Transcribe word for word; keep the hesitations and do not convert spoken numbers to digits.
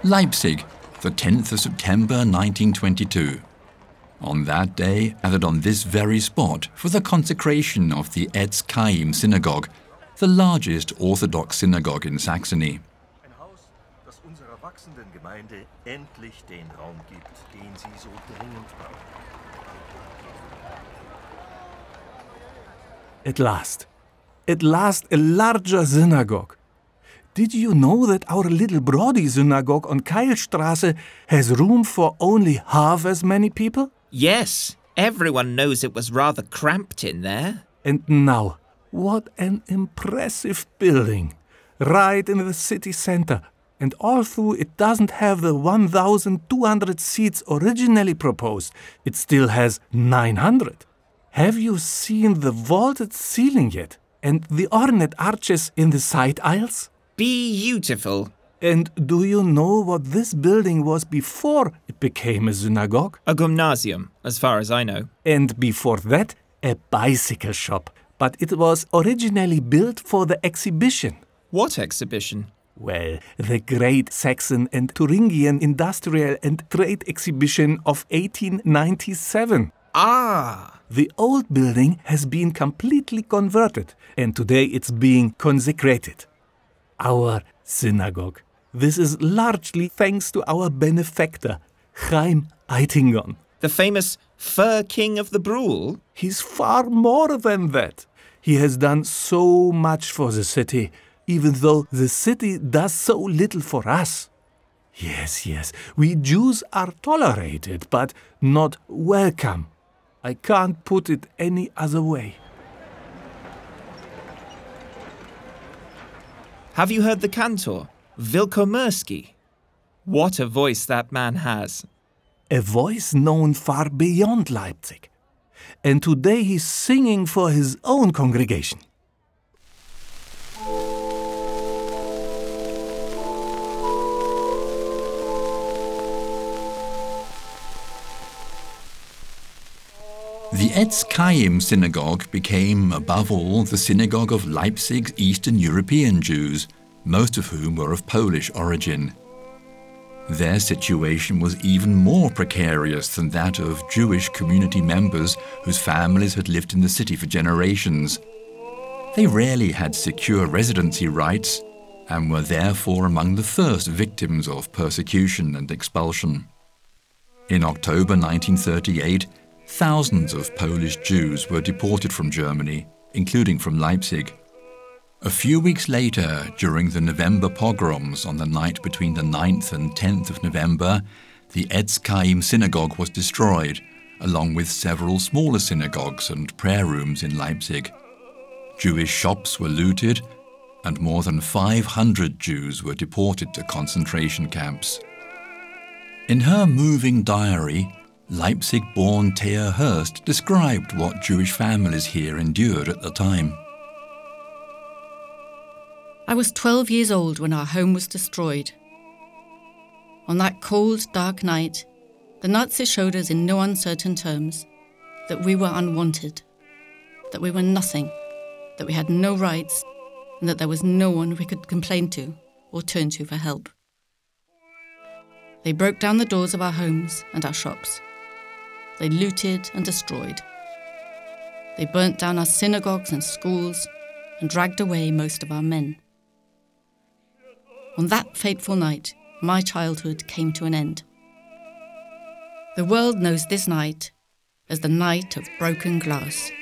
Leipzig, the tenth of September nineteen twenty-two. On that day, gathered on this very spot for the consecration of the Etz Chaim synagogue, the largest Orthodox synagogue in Saxony. Ein Haus, das unserer wachsenden Gemeinde endlich den Raum gibt, den sie so dringend braucht. At last, at last a larger synagogue. Did you know that our little Brody synagogue on Keilstraße has room for only half as many people? Yes, everyone knows it was rather cramped in there. And now, what an impressive building. Right in the city center. And although it doesn't have the one thousand two hundred seats originally proposed, it still has nine hundred. Have you seen the vaulted ceiling yet? And the ornate arches in the side aisles? Beautiful. And do you know what this building was before it became a synagogue? A gymnasium, as far as I know. And before that, a bicycle shop. But it was originally built for the exhibition. What exhibition? Well, the Great Saxon and Thuringian Industrial and Trade Exhibition of eighteen ninety-seven. Ah! The old building has been completely converted, and today it's being consecrated. Our synagogue. This is largely thanks to our benefactor, Chaim Eitingon. The famous Fur King of the Brule? He's far more than that. He has done so much for the city, even though the city does so little for us. Yes, yes, we Jews are tolerated, but not welcome. I can't put it any other way. Have you heard the cantor, Wilkomersky? What a voice that man has. A voice known far beyond Leipzig. And today he's singing for his own congregation. The Etz Chaim synagogue became, above all, the synagogue of Leipzig's Eastern European Jews, most of whom were of Polish origin. Their situation was even more precarious than that of Jewish community members whose families had lived in the city for generations. They rarely had secure residency rights and were therefore among the first victims of persecution and expulsion. In October nineteen thirty-eight, thousands of Polish Jews were deported from Germany, including from Leipzig. A few weeks later, during the November pogroms on the night between the ninth and tenth of November, the Etz Chaim synagogue was destroyed, along with several smaller synagogues and prayer rooms in Leipzig. Jewish shops were looted, and more than five hundred Jews were deported to concentration camps. In her moving diary, Leipzig-born Thea Hurst described what Jewish families here endured at the time. I was twelve years old when our home was destroyed. On that cold, dark night, the Nazis showed us in no uncertain terms that we were unwanted, that we were nothing, that we had no rights, and that there was no one we could complain to or turn to for help. They broke down the doors of our homes and our shops. They looted and destroyed. They burnt down our synagogues and schools and dragged away most of our men. On that fateful night, my childhood came to an end. The world knows this night as the night of broken glass.